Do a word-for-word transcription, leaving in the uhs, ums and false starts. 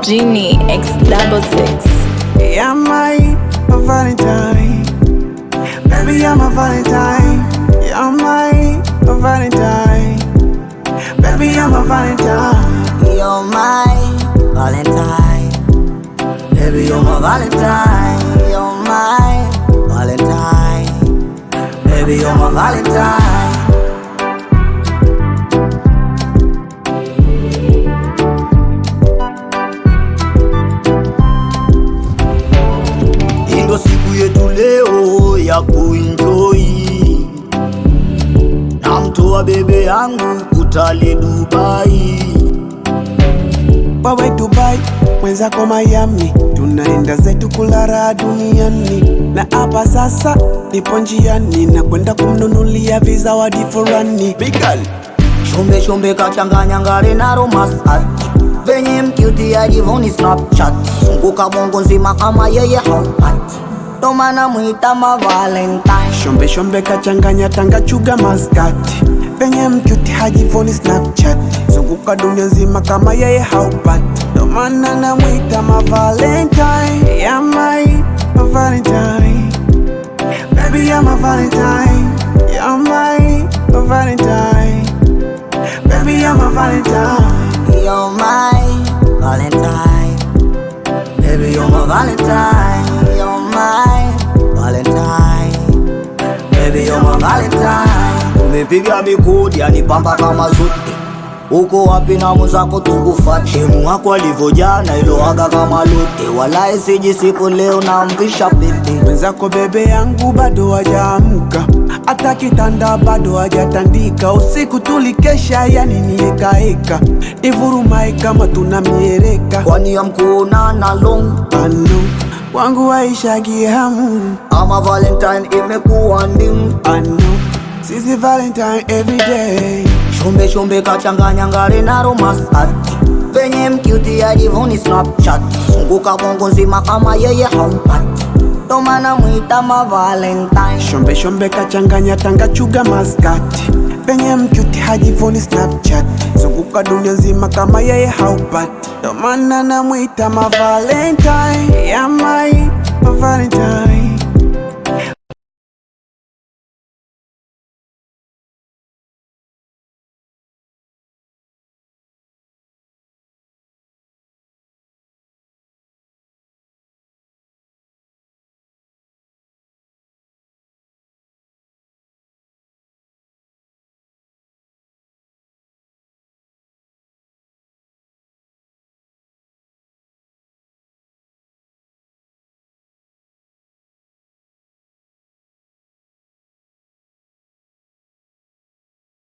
Genie X double six. Yeah, my Valentine. Baby, you're my Valentine. You're my Valentine. Baby, you're my Valentine. You're my Valentine. Baby, you're my Valentine. You're my Valentine. Baby, you're my Valentine. Ndo siku yetu leo ya kuenjoy, na mtoa bebe yangu kutali Dubai. Wewe Dubai, mwenzako Miami, tunaenda zetu kulala duniani. Na hapa sasa nipo njiani na kwenda kumnunulia vizawadi fulani. Bigal Shombe shombe kachanganya ngare na romasat, venye mkiuti ya jivoni Snapchat. Nguka bongo nzima kama yeye haupat, ndo maana muita ma Valentine. Shombe shombe kachanganya tanga chuga maskati, venye mkiuti hajivoni Snapchat. Zunguka dunia nzima kama yeye haupati, ndo maana namuita ma Valentine. Yeah, my Valentine. Baby, you're my Valentine. You're my Valentine. Baby, you're my Valentine. You're my Valentine. Baby, you're my Valentine. You're my Valentine. Baby, you're my Valentine. Umepiga mikodi yanipamba kama zote. Uko wapi na muzako tukufate? Mu wako alivojaa na ilo aga kama lote. Walai siji siku leo na mvisha pete. Mwenzako bebe yangu bado hajaamka, hata kitanda bado hajatandika. Usiku tulikesha yani nieka eka, nivurumae kama tunamiereka. Kwani ya mkuona na long Ano, wangu waishagi hamu. ama Valentine imekuwa nding. Ano, sisi Valentine everyday. Shombe shombe kachanganya ngare na romasat, venye mkiuti ya jivoni Snapchat. Nguka bongo nzima kama yeye haupat, ndo maana muita ma Valentine. Shombe shombe kachanganya tanga chuga maskati, venye mkiuti hajivoni Snapchat. Zunguka dunia nzima kama yeye haupati, ndo maana namuita ma Valentine. Yeah, my Valentine.